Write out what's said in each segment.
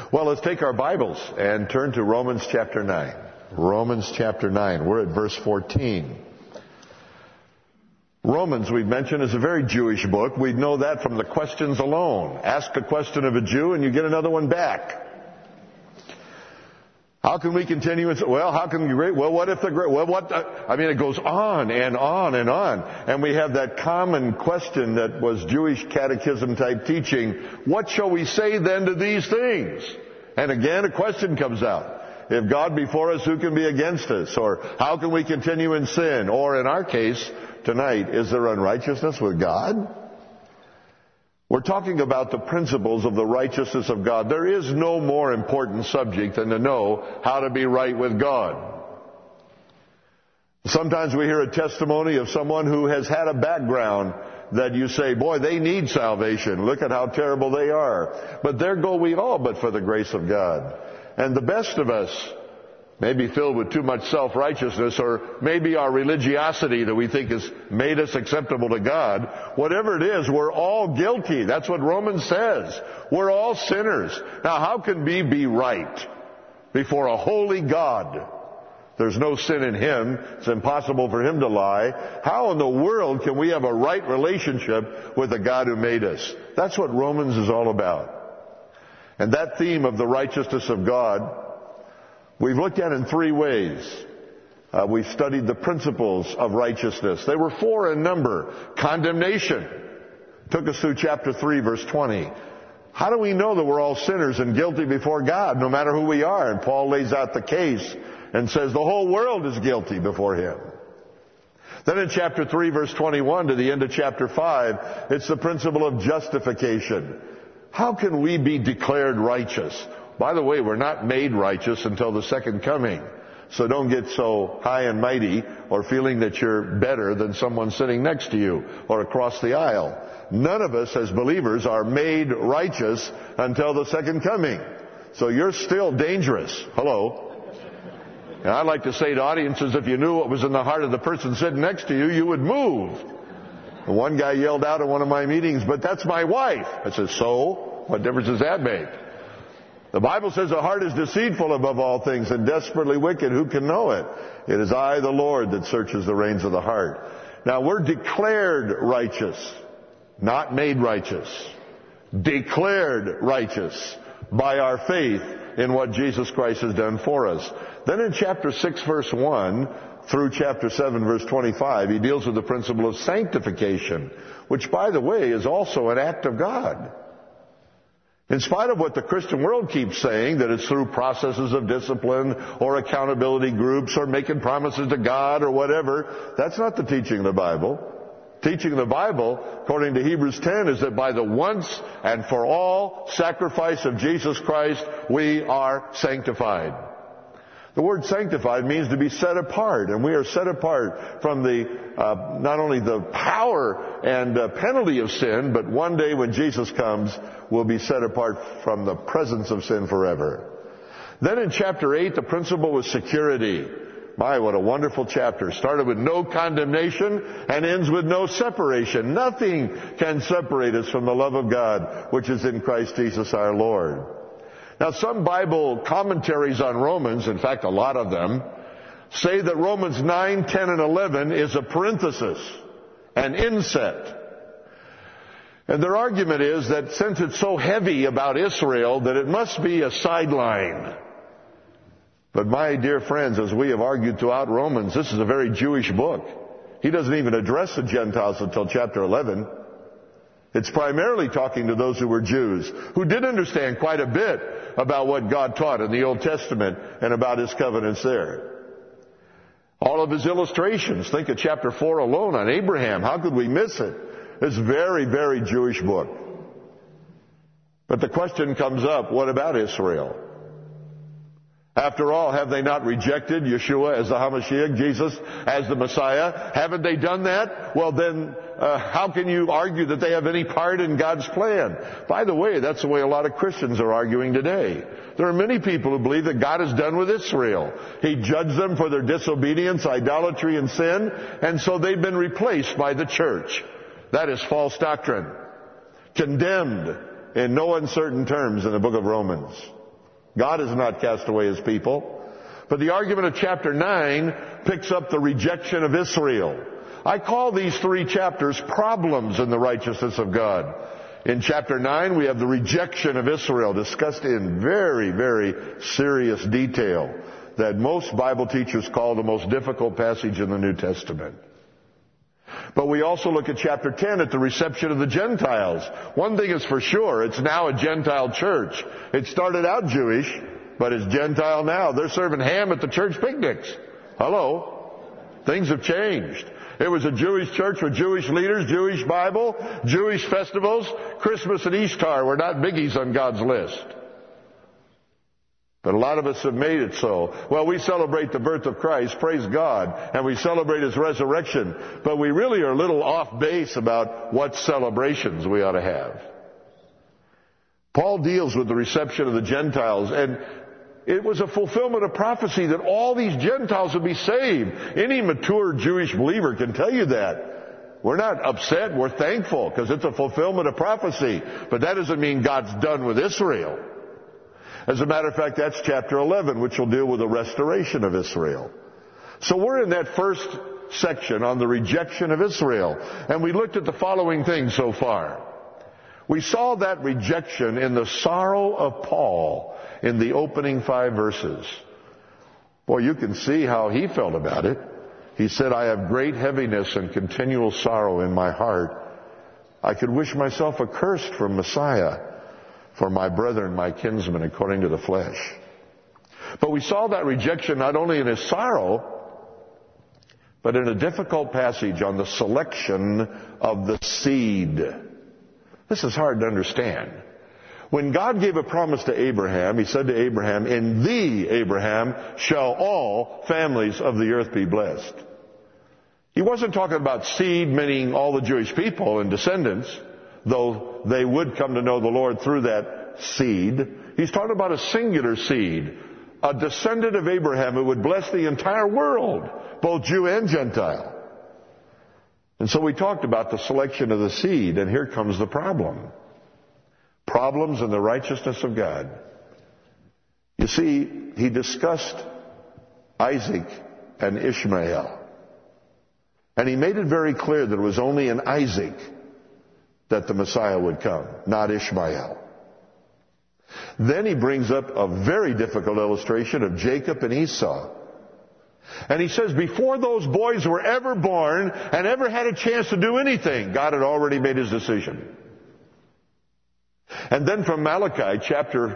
Well, let's take our Bibles and turn to Romans chapter 9. Romans chapter 9. We're at verse 14. Romans, we've mentioned, is a very Jewish book. We know that from the questions alone. Ask a question of a Jew and you get another one back. How can we continue? Well, how can we? Well, what if the great? Well, what? It goes on and on and on. And we have that common question that was Jewish catechism type teaching. What shall we say then to these things? And again, a question comes out. If God be for us, who can be against us? Or how can we continue in sin? Or in our case, tonight, is there unrighteousness with God? We're talking about the principles of the righteousness of God. There is no more important subject than to know how to be right with God. Sometimes we hear a testimony of someone who has had a background that you say, boy, they need salvation. Look at how terrible they are. But there go we all but for the grace of God. And the best of us may be filled with too much self-righteousness, or maybe our religiosity that we think has made us acceptable to God. Whatever it is, we're all guilty. That's what Romans says. We're all sinners. Now, how can we be right before a holy God? There's no sin in Him. It's impossible for Him to lie. How in the world can we have a right relationship with the God who made us? That's what Romans is all about. And that theme of the righteousness of God, we've looked at in three ways. We've studied the principles of righteousness. They were four in number. Condemnation took us through chapter 3, verse 20. How do we know that we're all sinners and guilty before God, no matter who we are? And Paul lays out the case and says the whole world is guilty before Him. Then in chapter 3, verse 21 to the end of chapter 5, it's the principle of justification. How can we be declared righteous? By the way, we're not made righteous until the second coming. So don't get so high and mighty or feeling that you're better than someone sitting next to you or across the aisle. None of us as believers are made righteous until the second coming. So you're still dangerous. Hello. And I'd like to say to audiences, if you knew what was in the heart of the person sitting next to you, you would move. And one guy yelled out at one of my meetings, but that's my wife. I said, so? What difference does that make? The Bible says the heart is deceitful above all things and desperately wicked. Who can know it? It is I, the Lord, that searches the reins of the heart. Now, we're declared righteous, not made righteous. Declared righteous by our faith in what Jesus Christ has done for us. Then in chapter 6, verse 1 through chapter 7, verse 25, he deals with the principle of sanctification, which, by the way, is also an act of God. In spite of what the Christian world keeps saying, that it's through processes of discipline or accountability groups or making promises to God or whatever, that's not the teaching of the Bible. Teaching of the Bible, according to Hebrews 10, is that by the once and for all sacrifice of Jesus Christ, we are sanctified. The word sanctified means to be set apart, and we are set apart from not only the power and penalty of sin, but one day when Jesus comes, we'll be set apart from the presence of sin forever. Then in chapter 8, the principle was security. My, what a wonderful chapter. Started with no condemnation and ends with no separation. Nothing can separate us from the love of God, which is in Christ Jesus our Lord. Now, some Bible commentaries on Romans, in fact, a lot of them, say that Romans 9, 10, and 11 is a parenthesis, an inset. And their argument is that since it's so heavy about Israel, that it must be a sideline. But my dear friends, as we have argued throughout Romans, this is a very Jewish book. He doesn't even address the Gentiles until chapter 11. It's primarily talking to those who were Jews, who did understand quite a bit about what God taught in the Old Testament and about His covenants there. All of His illustrations, think of chapter 4 alone on Abraham. How could we miss it? It's a very, very Jewish book. But the question comes up, what about Israel? After all, have they not rejected Yeshua as the HaMashiach, Jesus as the Messiah? Haven't they done that? Well, then how can you argue that they have any part in God's plan? By the way, that's the way a lot of Christians are arguing today. There are many people who believe that God is done with Israel. He judged them for their disobedience, idolatry, and sin, and so they've been replaced by the church. That is false doctrine, condemned in no uncertain terms in the book of Romans. God has not cast away his people. But the argument of chapter 9 picks up the rejection of Israel. I call these 3 chapters problems in the righteousness of God. In chapter 9, we have the rejection of Israel, discussed in very, very serious detail, that most Bible teachers call the most difficult passage in the New Testament. But we also look at chapter 10 at the reception of the Gentiles. One thing is for sure, it's now a Gentile church. It started out Jewish, but it's Gentile now. They're serving ham at the church picnics. Hello. Things have changed. It was a Jewish church with Jewish leaders, Jewish Bible, Jewish festivals. Christmas and Easter were not biggies on God's list. But a lot of us have made it so. Well, we celebrate the birth of Christ, praise God, and we celebrate his resurrection. But we really are a little off base about what celebrations we ought to have. Paul deals with the reception of the Gentiles, and it was a fulfillment of prophecy that all these Gentiles would be saved. Any mature Jewish believer can tell you that. We're not upset, we're thankful, because it's a fulfillment of prophecy. But that doesn't mean God's done with Israel. As a matter of fact, that's chapter 11, which will deal with the restoration of Israel. So we're in that first section on the rejection of Israel. And we looked at the following things so far. We saw that rejection in the sorrow of Paul in the opening 5 verses. Boy, you can see how he felt about it. He said, I have great heaviness and continual sorrow in my heart. I could wish myself accursed from Messiah, for my brethren, my kinsmen, according to the flesh. But we saw that rejection not only in his sorrow, but in a difficult passage on the selection of the seed. This is hard to understand. When God gave a promise to Abraham, he said to Abraham, in thee, Abraham, shall all families of the earth be blessed. He wasn't talking about seed, meaning all the Jewish people and descendants, though they would come to know the Lord through that seed. He's talking about a singular seed, a descendant of Abraham who would bless the entire world, both Jew and Gentile. And so we talked about the selection of the seed, and here comes the problem. Problems in the righteousness of God. You see, he discussed Isaac and Ishmael. And he made it very clear that it was only in Isaac that the Messiah would come, not Ishmael. Then he brings up a very difficult illustration of Jacob and Esau. And he says before those boys were ever born and ever had a chance to do anything, God had already made his decision. And then from Malachi chapter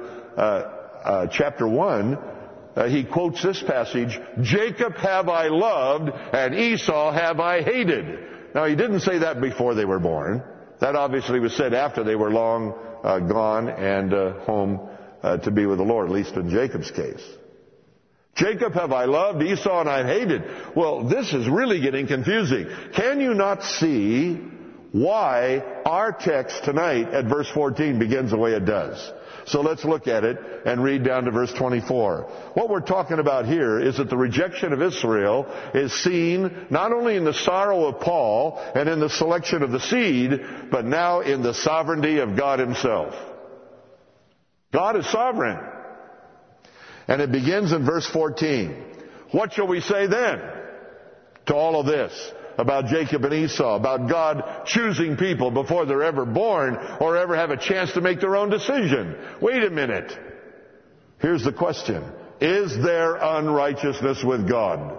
1, he quotes this passage, Jacob have I loved and Esau have I hated. Now he didn't say that before they were born. That obviously was said after they were long gone and home to be with the Lord, at least in Jacob's case. Jacob have I loved, Esau and I hated. Well, this is really getting confusing. Can you not see why our text tonight at verse 14 begins the way it does? So let's look at it and read down to verse 24. What we're talking about here is that the rejection of Israel is seen not only in the sorrow of Paul and in the selection of the seed, but now in the sovereignty of God himself. God is sovereign. And it begins in verse 14. What shall we say then to all of this about Jacob and Esau, about God choosing people before they're ever born or ever have a chance to make their own decision? Wait a minute. Here's the question. Is there unrighteousness with God?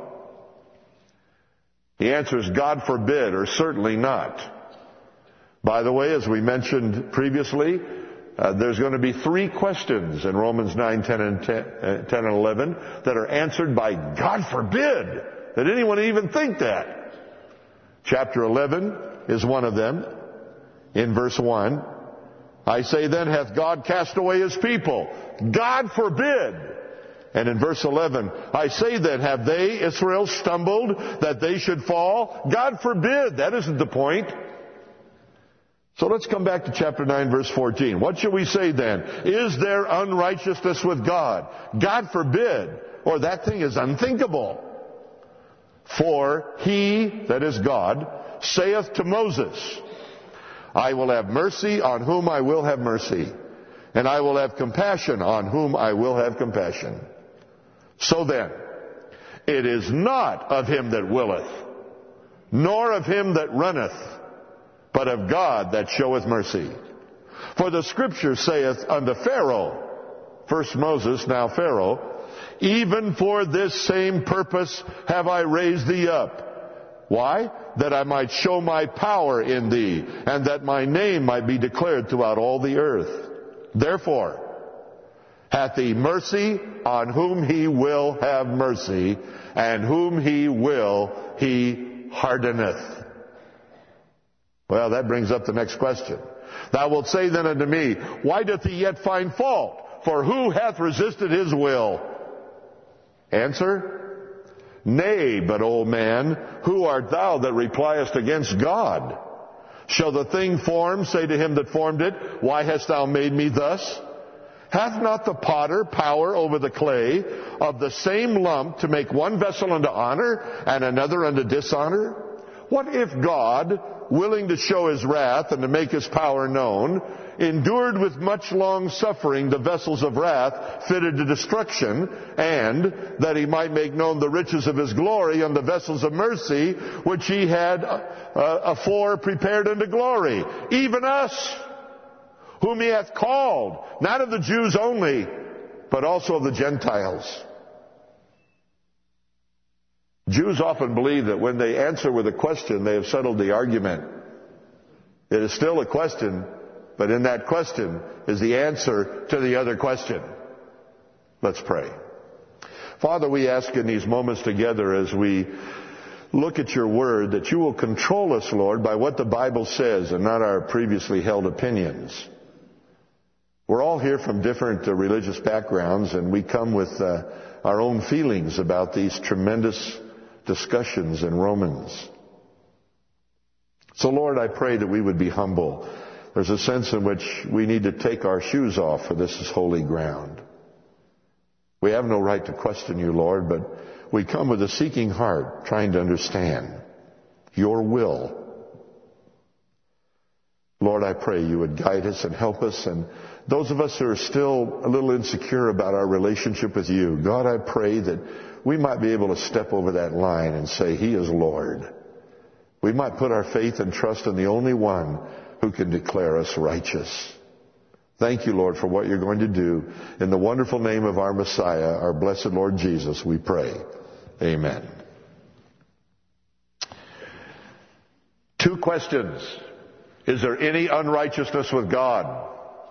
The answer is God forbid, or certainly not. By the way, as we mentioned previously, there's going to be 3 questions in Romans 9, 10, and 11 that are answered by God forbid that anyone even think that. Chapter 11 is one of them. In verse 1, I say then, hath God cast away his people? God forbid. And in verse 11, I say then, have they, Israel, stumbled that they should fall? God forbid. That isn't the point. So let's come back to chapter 9, verse 14. What shall we say then? Is there unrighteousness with God? God forbid. Or that thing is unthinkable. For he, that is God, saith to Moses, I will have mercy on whom I will have mercy, and I will have compassion on whom I will have compassion. So then, it is not of him that willeth, nor of him that runneth, but of God that showeth mercy. For the Scripture saith unto Pharaoh, first Moses, now Pharaoh, even for this same purpose have I raised thee up. Why? That I might show my power in thee, and that my name might be declared throughout all the earth. Therefore hath he mercy on whom he will have mercy, and whom he will he hardeneth. Well, that brings up the next question. Thou wilt say then unto me, why doth he yet find fault? For who hath resisted his will? Answer, nay, but, O man, who art thou that repliest against God? Shall the thing formed say to him that formed it, why hast thou made me thus? Hath not the potter power over the clay of the same lump to make one vessel unto honor and another unto dishonor? What if God, willing to show his wrath and to make his power known, endured with much long suffering the vessels of wrath fitted to destruction, and that he might make known the riches of his glory on the vessels of mercy, which he had afore prepared unto glory, even us, whom he hath called, not of the Jews only, but also of the Gentiles. Jews often believe that when they answer with a question, they have settled the argument. It is still a question, but in that question is the answer to the other question. Let's pray. Father, we ask in these moments together as we look at your word that you will control us, Lord, by what the Bible says and not our previously held opinions. We're all here from different religious backgrounds, and we come with our own feelings about these tremendous discussions in Romans. So, Lord, I pray that we would be humble. There's a sense in which we need to take our shoes off, for this is holy ground. We have no right to question you, Lord, but we come with a seeking heart, trying to understand your will. Lord, I pray you would guide us and help us, and those of us who are still a little insecure about our relationship with you, God, I pray that we might be able to step over that line and say, He is Lord. We might put our faith and trust in the only one who can declare us righteous. Thank you, Lord, for what you're going to do. In the wonderful name of our Messiah, our blessed Lord Jesus, we pray. Amen. 2 questions. Is there any unrighteousness with God?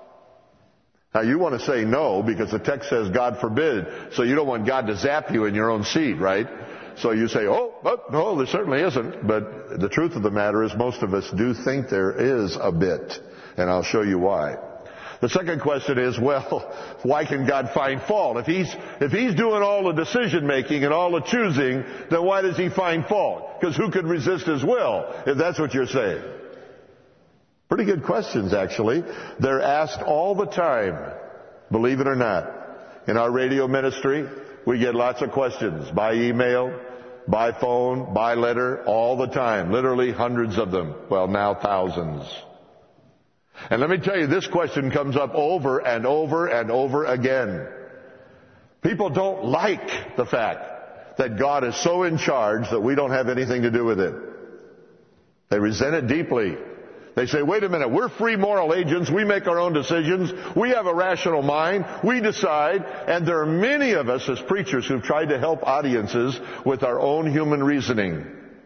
Now, you want to say no because the text says God forbid, so you don't want God to zap you in your own seat, right? So you say, oh, but no, there certainly isn't. But the truth of the matter is most of us do think there is a bit, and I'll show you why. The second question is, well, why can God find fault? If he's doing all the decision making and all the choosing, then why does he find fault? Because who could resist his will, if that's what you're saying? Pretty good questions, actually. They're asked all the time, believe it or not. In our radio ministry, we get lots of questions by email, by phone, by letter, all the time. Literally hundreds of them. Well, now thousands. And let me tell you, this question comes up over and over and over again. People don't like the fact that God is so in charge that we don't have anything to do with it. They resent it deeply. They say, wait a minute, we're free moral agents, we make our own decisions, we have a rational mind, we decide, and there are many of us as preachers who've tried to help audiences with our own human reasoning.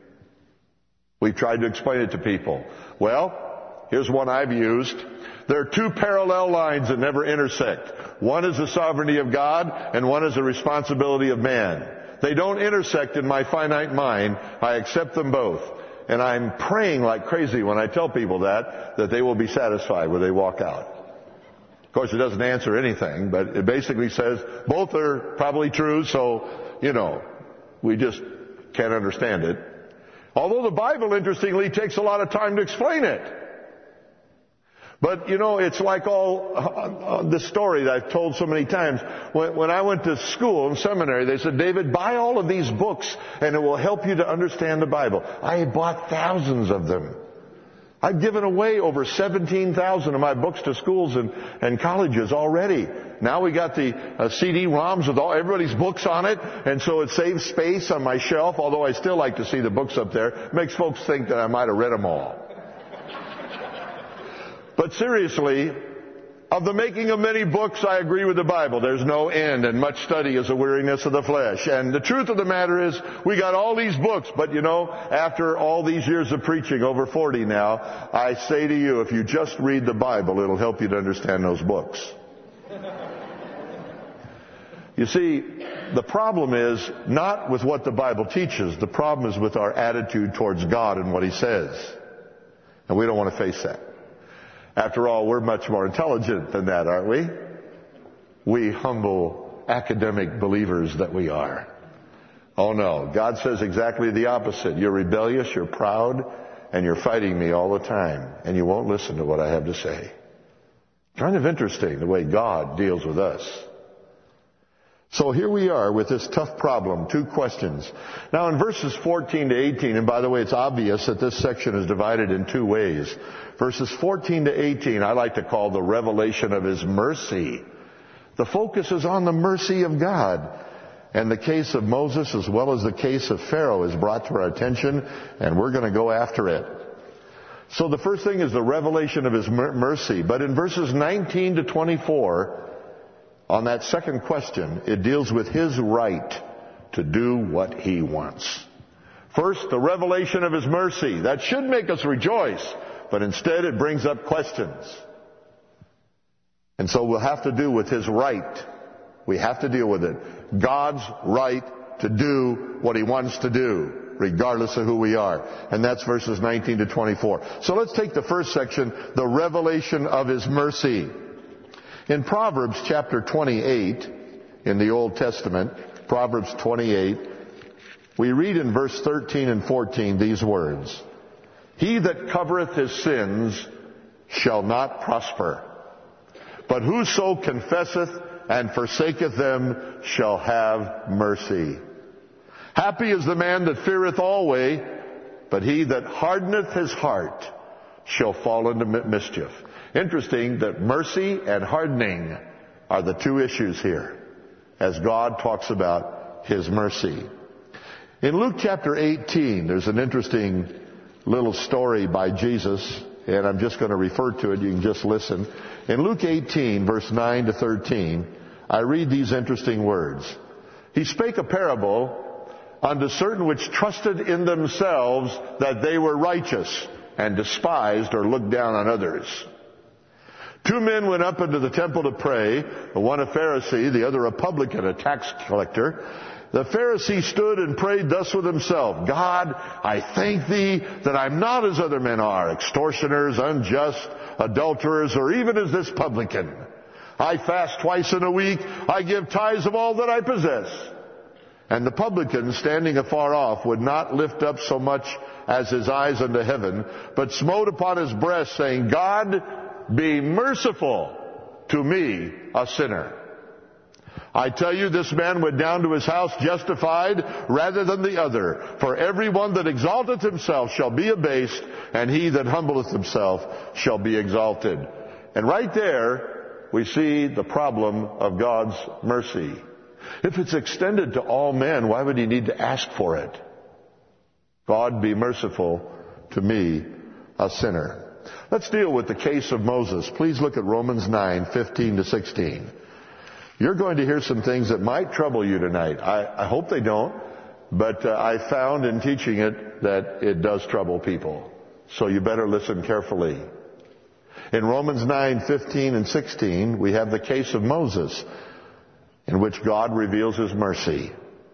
We've tried to explain it to people. Well, here's one I've used. There are 2 parallel lines that never intersect. One is the sovereignty of God, and one is the responsibility of man. They don't intersect in my finite mind. I accept them both. And I'm praying like crazy when I tell people that they will be satisfied when they walk out. Of course, it doesn't answer anything, but it basically says both are probably true, so, we just can't understand it. Although the Bible, interestingly, takes a lot of time to explain it. But, it's like all this story that I've told so many times. When I went to school and seminary, they said, David, buy all of these books and it will help you to understand the Bible. I bought thousands of them. I've given away over 17,000 of my books to schools and colleges already. Now we got the CD-ROMs with everybody's books on it, and so it saves space on my shelf, although I still like to see the books up there. It makes folks think that I might have read them all. But seriously, of the making of many books, I agree with the Bible. There's no end, and much study is a weariness of the flesh. And the truth of the matter is, we got all these books, but you know, after all these years of preaching, over 40 now, I say to you, if you just read the Bible, it'll help you to understand those books. You see, the problem is not with what the Bible teaches. The problem is with our attitude towards God and what He says. And we don't want to face that. After all, we're much more intelligent than that, aren't we? We humble academic believers that we are. Oh no, God says exactly the opposite. You're rebellious, you're proud, and you're fighting me all the time, and you won't listen to what I have to say. Kind of interesting the way God deals with us. So here we are with this tough problem, 2 questions. Now in verses 14 to 18, and by the way, it's obvious that this section is divided in 2 ways. Verses 14 to 18, I like to call the revelation of His mercy. The focus is on the mercy of God. And the case of Moses as well as the case of Pharaoh is brought to our attention, and we're going to go after it. So the first thing is the revelation of His mercy. But in verses 19 to 24, on that second question, it deals with His right to do what He wants. First, the revelation of His mercy. That should make us rejoice, but instead it brings up questions. And so we'll have to do with His right. We have to deal with it. God's right to do what He wants to do, regardless of who we are. And that's verses 19 to 24. So let's take the first section, the revelation of His mercy. In Proverbs chapter 28, in the Old Testament, Proverbs 28, we read in verse 13 and 14 these words, "He that covereth his sins shall not prosper, but whoso confesseth and forsaketh them shall have mercy. Happy is the man that feareth always, but he that hardeneth his heart shall fall into mischief." Interesting that mercy and hardening are the 2 issues here, as God talks about His mercy. In Luke chapter 18, there's an interesting little story by Jesus, and I'm just going to refer to it. You can just listen. In Luke 18, verse 9 to 13, I read these interesting words. "He spake a parable unto certain which trusted in themselves that they were righteous, and despised or looked down on others. 2 men went up into the temple to pray, the one a Pharisee, the other a publican, a tax collector. The Pharisee stood and prayed thus with himself, God, I thank Thee that I'm not as other men are, extortioners, unjust, adulterers, or even as this publican. I fast twice in a week. I give tithes of all that I possess. And the publican, standing afar off, would not lift up so much as his eyes unto heaven, but smote upon his breast, saying, God, be merciful to me, a sinner. I tell you, this man went down to his house justified rather than the other. For everyone that exalteth himself shall be abased, and he that humbleth himself shall be exalted." And right there, we see the problem of God's mercy. If it's extended to all men, why would He need to ask for it? God, be merciful to me, a sinner. Let's deal with the case of Moses. Please look at Romans 9, 15 to 16. You're going to hear some things that might trouble you tonight. I hope they don't, but I found in teaching it that it does trouble people. So you better listen carefully. In Romans 9, 15 and 16, we have the case of Moses, in which God reveals His mercy.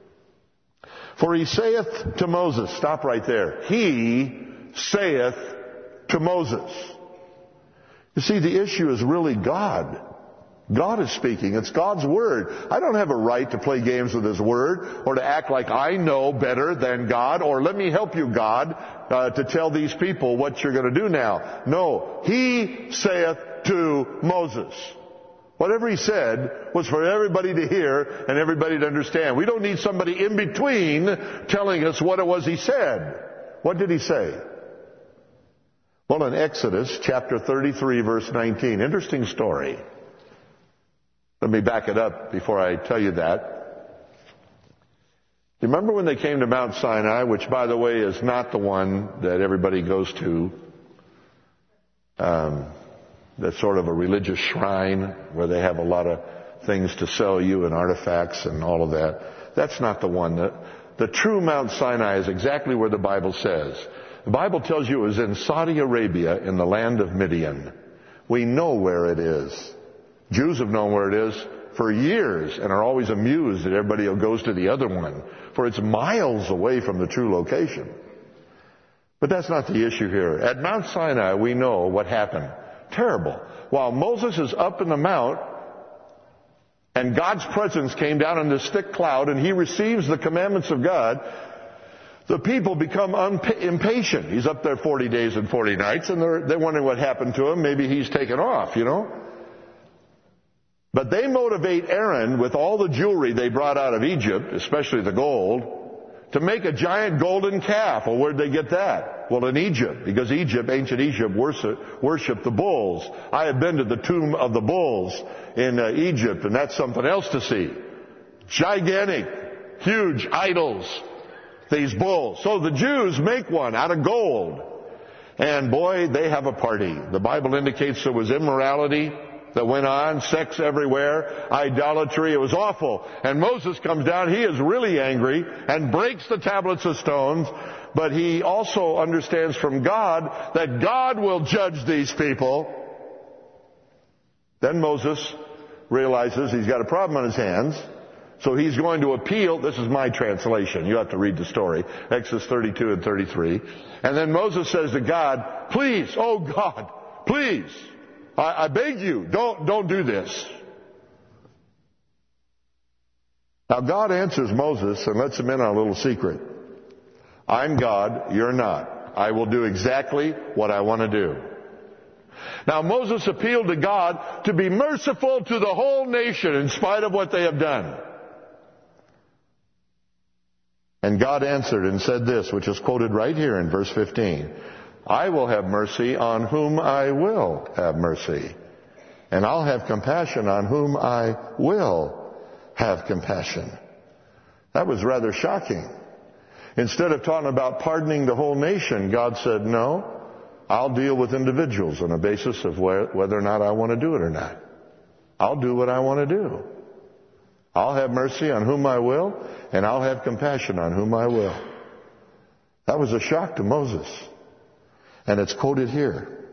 For He saith to Moses, stop right there. He saith to Moses. You see, the issue is really God. God is speaking. It's God's Word. I don't have a right to play games with His Word or to act like I know better than God, or let me help you, God, to tell these people what you're going to do now. No. He saith to Moses. Whatever He said was for everybody to hear and everybody to understand. We don't need somebody in between telling us what it was He said. What did He say? Well, in Exodus chapter 33, verse 19, interesting story. Let me back it up before I tell you that. You remember when they came to Mount Sinai, which, by the way, is not the one that everybody goes to. That's sort of a religious shrine where they have a lot of things to sell you and artifacts and all of that. That's not the one. The true Mount Sinai is exactly where the Bible says. The Bible tells you it was in Saudi Arabia in the land of Midian. We know where it is. Jews have known where it is for years and are always amused that everybody goes to the other one, for it's miles away from the true location. But that's not the issue here. At Mount Sinai, we know what happened. Terrible. While Moses is up in the mount, and God's presence came down in this thick cloud, and he receives the commandments of God, the people become impatient. He's up there 40 days and 40 nights, and they're wondering what happened to him. Maybe he's taken off, But they motivate Aaron with all the jewelry they brought out of Egypt, especially the gold, to make a giant golden calf. Well, where'd they get that? Well, in Egypt, because ancient Egypt worshiped the bulls. I have been to the tomb of the bulls in Egypt, and that's something else to see. Gigantic, huge idols, these bulls. So the Jews make one out of gold. And boy, they have a party. The Bible indicates there was immorality that went on, sex everywhere, idolatry. It was awful. And Moses comes down. He is really angry and breaks the tablets of stones. But he also understands from God that God will judge these people. Then Moses realizes he's got a problem on his hands. So he's going to appeal. This is my translation. You have to read the story. Exodus 32 and 33. And then Moses says to God, please, oh God, please, I beg you, don't do this. Now God answers Moses and lets him in on a little secret. I'm God, you're not. I will do exactly what I want to do. Now Moses appealed to God to be merciful to the whole nation in spite of what they have done. And God answered and said this, which is quoted right here in verse 15. I will have mercy on whom I will have mercy, and I'll have compassion on whom I will have compassion. That was rather shocking. Instead of talking about pardoning the whole nation, God said, no, I'll deal with individuals on a basis of whether or not I want to do it or not. I'll do what I want to do. I'll have mercy on whom I will, and I'll have compassion on whom I will. That was a shock to Moses. And it's quoted here.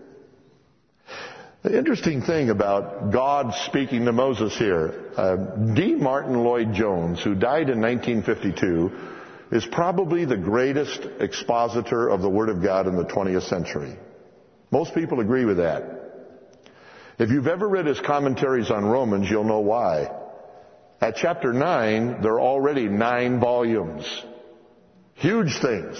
The interesting thing about God speaking to Moses here, D. Martin Lloyd-Jones, who died in 1952, is probably the greatest expositor of the Word of God in the 20th century. Most people agree with that. If you've ever read his commentaries on Romans, you'll know why. At chapter 9, there are already 9 volumes. Huge things.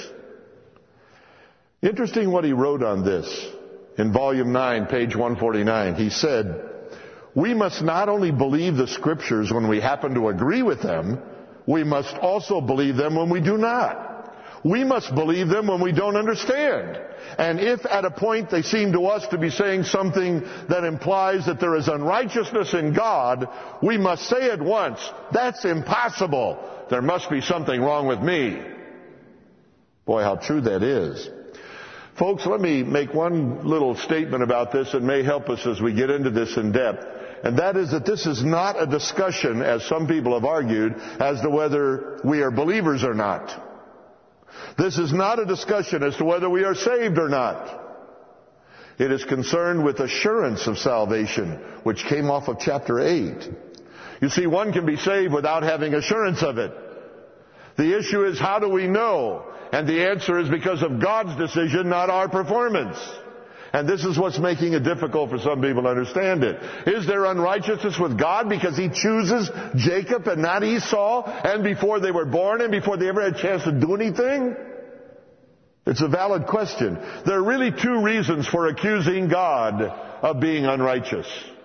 Interesting what he wrote on this. In volume 9, page 149, he said, we must not only believe the scriptures when we happen to agree with them, we must also believe them when we do not. We must believe them when we don't understand. And if at a point they seem to us to be saying something that implies that there is unrighteousness in God, we must say at once, that's impossible. There must be something wrong with me. Boy, how true that is. Folks, let me make one little statement about this that may help us as we get into this in depth. And that is that this is not a discussion, as some people have argued, as to whether we are believers or not. This is not a discussion as to whether we are saved or not. It is concerned with assurance of salvation, which came off of chapter 8. You see, one can be saved without having assurance of it. The issue is, how do we know? And the answer is because of God's decision, not our performance. And this is what's making it difficult for some people to understand it. Is there unrighteousness with God because He chooses Jacob and not Esau, and before they were born and before they ever had a chance to do anything? It's a valid question. There are really 2 reasons for accusing God of being unrighteous.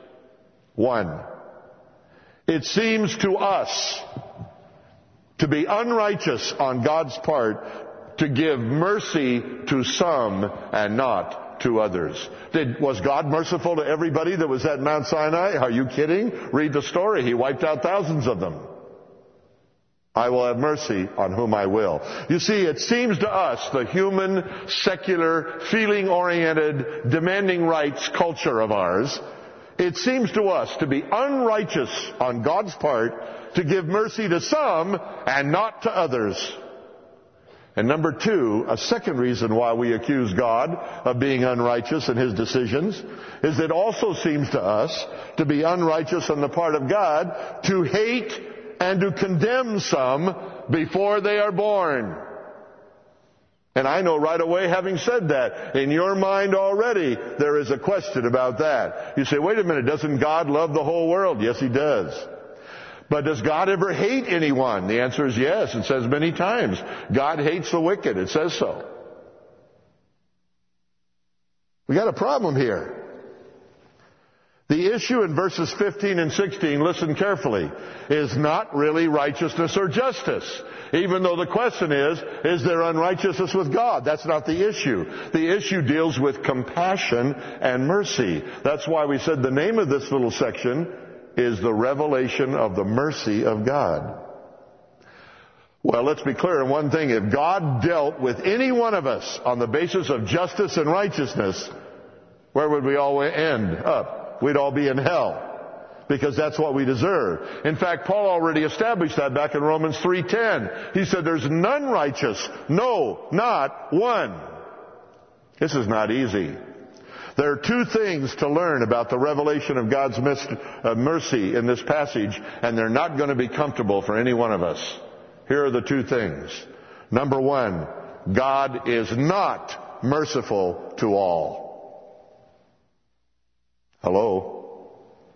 1, it seems to us to be unrighteous on God's part to give mercy to some and not to others. Was God merciful to everybody that was at Mount Sinai? Are you kidding? Read the story. He wiped out thousands of them. I will have mercy on whom I will. You see, it seems to us, the human, secular, feeling-oriented, demanding rights culture of ours, it seems to us to be unrighteous on God's part to give mercy to some and not to others. And number two, a second reason why we accuse God of being unrighteous in His decisions is it also seems to us to be unrighteous on the part of God to hate and to condemn some before they are born. And I know right away, having said that, in your mind already, there is a question about that. You say, wait a minute, doesn't God love the whole world? Yes, He does. But does God ever hate anyone? The answer is yes. It says many times, God hates the wicked. It says so. We got a problem here. The issue in verses 15 and 16, listen carefully, is not really righteousness or justice. Even though the question is there unrighteousness with God? That's not the issue. The issue deals with compassion and mercy. That's why we said the name of this little section is the revelation of the mercy of God. Well, let's be clear in one thing. If God dealt with any one of us on the basis of justice and righteousness, where would we all end up? We'd all be in hell, because that's what we deserve. In fact, Paul already established that back in Romans 3:10. He said, there's none righteous, no, not one. This is not easy. There are two things to learn about the revelation of God's mercy in this passage, and they're not going to be comfortable for any one of us. Here are the two things. Number one, God is not merciful to all. Hello?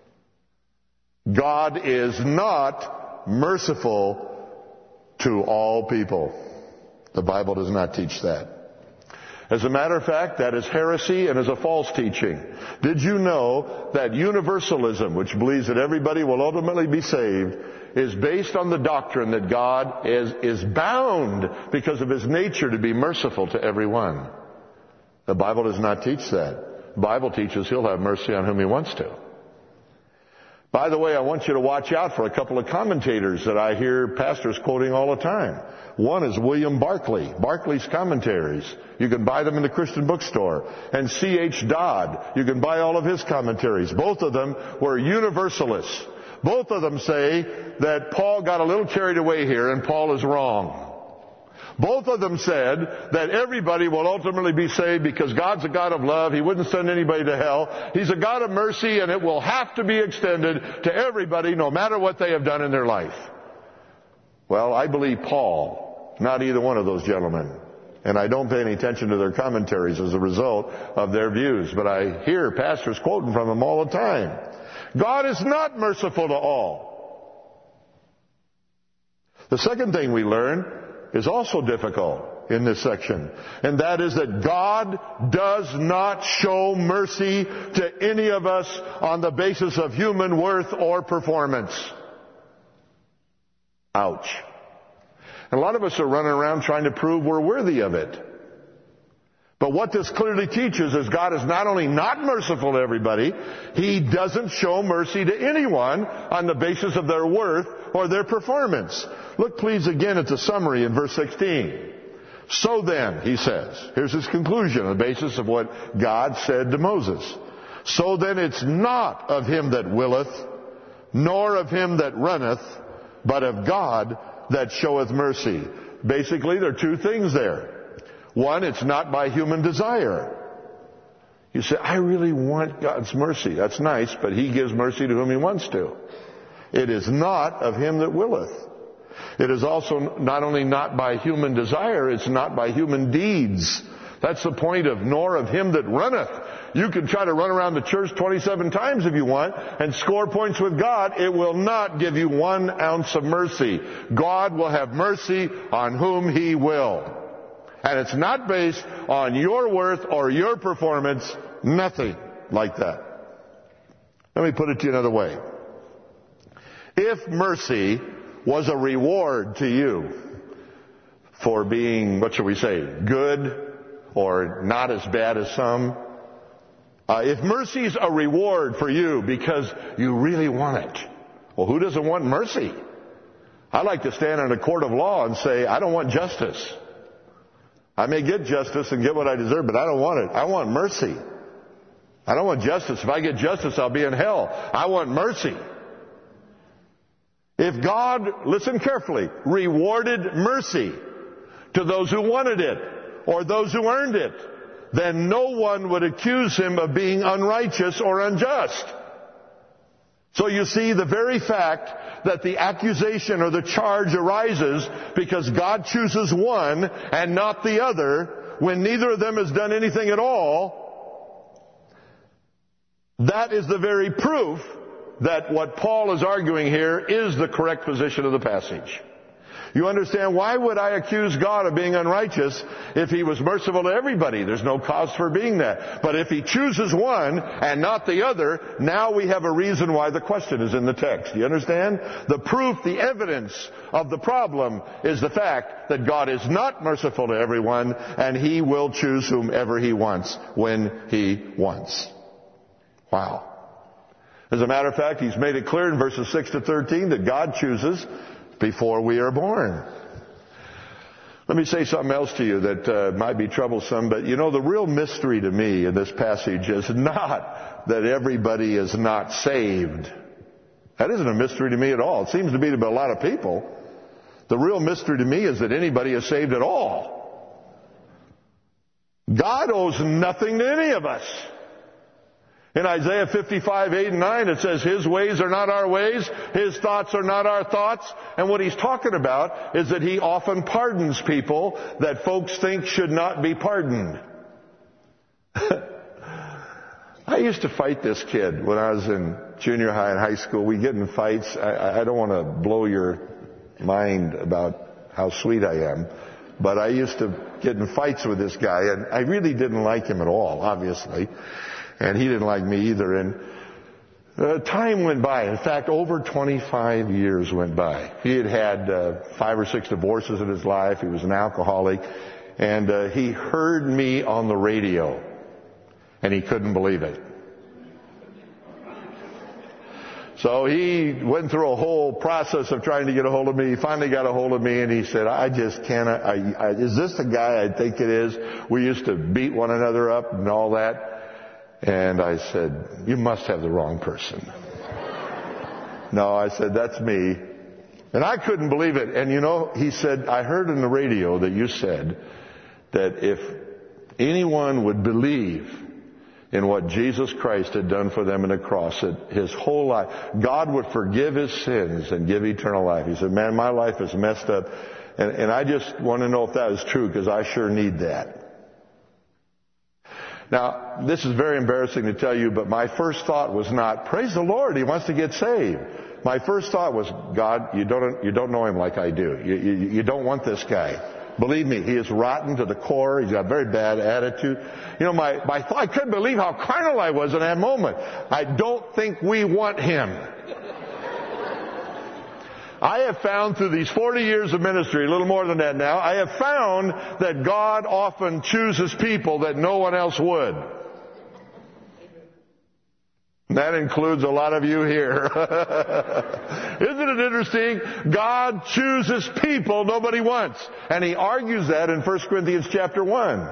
God is not merciful to all people. The Bible does not teach that. As a matter of fact, that is heresy and is a false teaching. Did you know that universalism, which believes that everybody will ultimately be saved, is based on the doctrine that God is bound because of His nature to be merciful to everyone? The Bible does not teach that. The Bible teaches He'll have mercy on whom He wants to. By the way, I want you to watch out for a couple of commentators that I hear pastors quoting all the time. One is William Barclay, Barclay's commentaries. You can buy them in the Christian bookstore. And C.H. Dodd, you can buy all of his commentaries. Both of them were universalists. Both of them say that Paul got a little carried away here and Paul is wrong. Both of them said that everybody will ultimately be saved because God's a God of love. He wouldn't send anybody to hell. He's a God of mercy, and it will have to be extended to everybody no matter what they have done in their life. Well, I believe Paul, not either one of those gentlemen. And I don't pay any attention to their commentaries as a result of their views. But I hear pastors quoting from them all the time. God is not merciful to all. The second thing we learn is also difficult in this section, and that is that God does not show mercy to any of us on the basis of human worth or performance. Ouch. And a lot of us are running around trying to prove we're worthy of it. But what this clearly teaches is God is not only not merciful to everybody, He doesn't show mercy to anyone on the basis of their worth or their performance. Look please again at the summary in verse 16. So then, he says, here's his conclusion on the basis of what God said to Moses. So then it's not of him that willeth, nor of him that runneth, but of God that showeth mercy. Basically, there are two things there. One, it's not by human desire. You say, I really want God's mercy. That's nice, but He gives mercy to whom He wants to. It is not of him that willeth. It is also not only not by human desire, it's not by human deeds. That's the point of nor of him that runneth. You can try to run around the church 27 times if you want and score points with God. It will not give you 1 ounce of mercy. God will have mercy on whom He will. And it's not based on your worth or your performance. Nothing like that. Let me put it to you another way. If mercy was a reward to you for being, what shall we say, good or not as bad as some, If mercy's a reward for you because you really want it, well, who doesn't want mercy? I like to stand in a court of law and say, I don't want justice. I may get justice and get what I deserve, but I don't want it. I want mercy. I don't want justice. If I get justice, I'll be in hell. I want mercy. If God, listen carefully, rewarded mercy to those who wanted it or those who earned it, then no one would accuse him of being unrighteous or unjust. So you see, the very fact that the accusation or the charge arises because God chooses one and not the other, when neither of them has done anything at all, that is the very proof that what Paul is arguing here is the correct position of the passage. You understand, why would I accuse God of being unrighteous if He was merciful to everybody? There's no cause for being that. But if He chooses one and not the other, now we have a reason why the question is in the text. Do you understand? The proof, the evidence of the problem is the fact that God is not merciful to everyone, and He will choose whomever He wants when He wants. Wow. As a matter of fact, He's made it clear in verses 6 to 13 that God chooses before we are born. Let me say something else to you that might be troublesome, but you know, the real mystery to me in this passage is not that everybody is not saved. That isn't a mystery to me at all. It seems to be to a lot of people. The real mystery to me is that anybody is saved at all. God owes nothing to any of us. In Isaiah 55, 8 and 9, it says, His ways are not our ways, His thoughts are not our thoughts. And what He's talking about is that He often pardons people that folks think should not be pardoned. I used to fight this kid when I was in junior high and high school. We get in fights. I don't want to blow your mind about how sweet I am, but I used to get in fights with this guy, and I really didn't like him at all, obviously. And he didn't like me either. And time went by. In fact, over 25 years went by. He had had 5 or 6 divorces in his life. He was an alcoholic. And he heard me on the radio. And he couldn't believe it. So he went through a whole process of trying to get a hold of me. He finally got a hold of me, and he said, I just cannot. Is this the guy I think it is? We used to beat one another up and all that. And I said, you must have the wrong person. No, I said, that's me. And I couldn't believe it. And you know, he said, I heard in the radio that you said that if anyone would believe in what Jesus Christ had done for them on the cross, that his whole life, God would forgive his sins and give eternal life. He said, man, my life is messed up. And I just want to know if that is true, because I sure need that. Now, this is very embarrassing to tell you, but my first thought was not, praise the Lord, he wants to get saved. My first thought was, God, you don't know him like I do. You don't want this guy. Believe me, he is rotten to the core. He's got a very bad attitude. You know, my thought, I couldn't believe how carnal I was in that moment. I don't think we want him. I have found through these 40 years of ministry, a little more than that now, I have found that God often chooses people that no one else would. And that includes a lot of you here. Isn't it interesting? God chooses people nobody wants. And He argues that in 1 Corinthians chapter 1.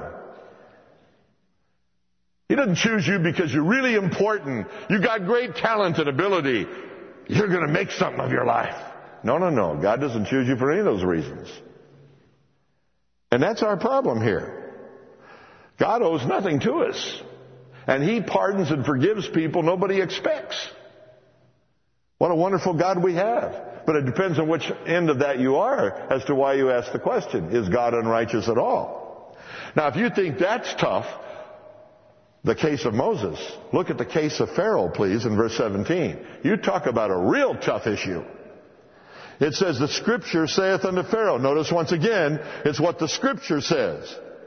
He doesn't choose you because you're really important. You got great talent and ability. You're going to make something of your life. No. God doesn't choose you for any of those reasons. And that's our problem here. God owes nothing to us. And He pardons and forgives people nobody expects. What a wonderful God we have. But it depends on which end of that you are as to why you ask the question, is God unrighteous at all? Now, if you think that's tough, the case of Moses, look at the case of Pharaoh, please, in verse 17. You talk about a real tough issue. It says, the Scripture saith unto Pharaoh. Notice once again, it's what the Scripture says.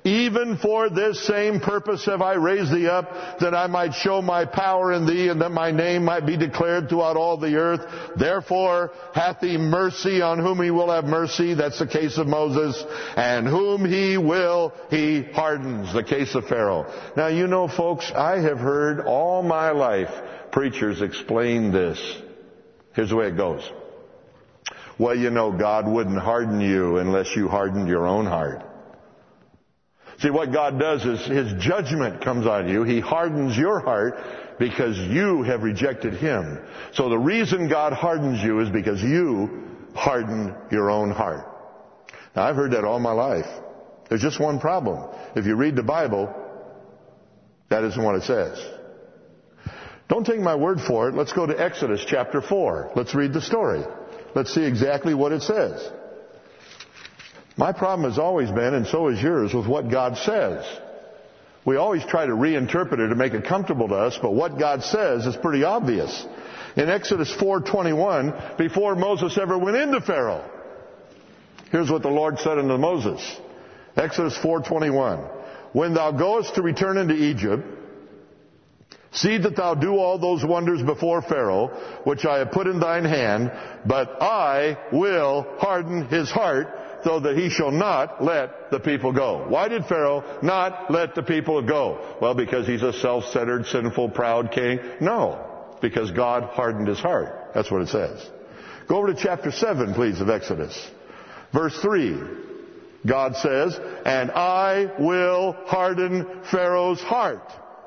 Even for this same purpose have I raised thee up, that I might show my power in thee, and that my name might be declared throughout all the earth. Therefore hath he mercy on whom he will have mercy. That's the case of Moses. And whom he will, he hardens. The case of Pharaoh. Now, you know, folks, I have heard all my life preachers explain this. Here's the way it goes. Well, you know, God wouldn't harden you unless you hardened your own heart. See, what God does is His judgment comes on you. He hardens your heart because you have rejected Him. So the reason God hardens you is because you harden your own heart. Now, I've heard that all my life. There's just one problem. If you read the Bible, that isn't what it says. Don't take my word for it. Let's go to Exodus chapter 4. Let's read the story. Let's see exactly what it says. My problem has always been, and so is yours, with what God says. We always try to reinterpret it to make it comfortable to us, but what God says is pretty obvious. In Exodus 4:21, before Moses ever went into Pharaoh, here's what the Lord said unto Moses. Exodus 4:21, when thou goest to return into Egypt, see that thou do all those wonders before Pharaoh, which I have put in thine hand, but I will harden his heart, so that he shall not let the people go. Why did Pharaoh not let the people go? Well, because he's a self-centered, sinful, proud king? No, because God hardened his heart. That's what it says. Go over to chapter 7, please, of Exodus. Verse 3. God says, and I will harden Pharaoh's heart.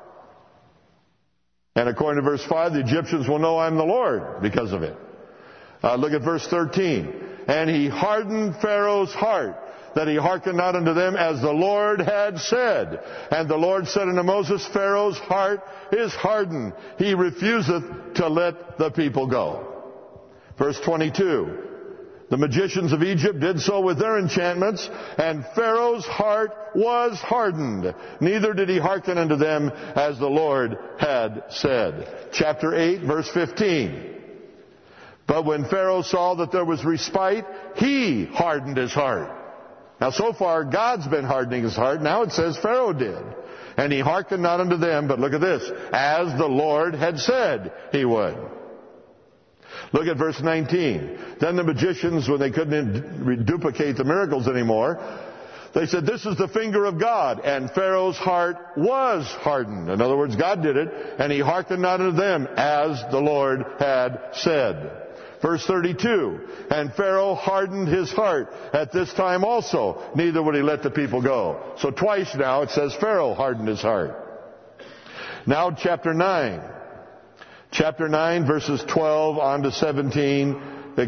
And according to verse 5, the Egyptians will know I'm the Lord because of it. Look at verse 13. And he hardened Pharaoh's heart, that he hearkened not unto them as the Lord had said. And the Lord said unto Moses, Pharaoh's heart is hardened. He refuseth to let the people go. Verse 22. The magicians of Egypt did so with their enchantments, and Pharaoh's heart was hardened. Neither did he hearken unto them as the Lord had said. Chapter 8, verse 15. But when Pharaoh saw that there was respite, he hardened his heart. Now so far, God's been hardening his heart. Now it says Pharaoh did. And he hearkened not unto them, but look at this, as the Lord had said he would. Look at verse 19. Then the magicians, when they couldn't duplicate the miracles anymore, they said, this is the finger of God. And Pharaoh's heart was hardened. In other words, God did it, and he hearkened not unto them, as the Lord had said. Verse 32, and Pharaoh hardened his heart at this time also, neither would he let the people go. So twice now it says Pharaoh hardened his heart. Now chapter 9. Chapter 9, verses 12 on to 17,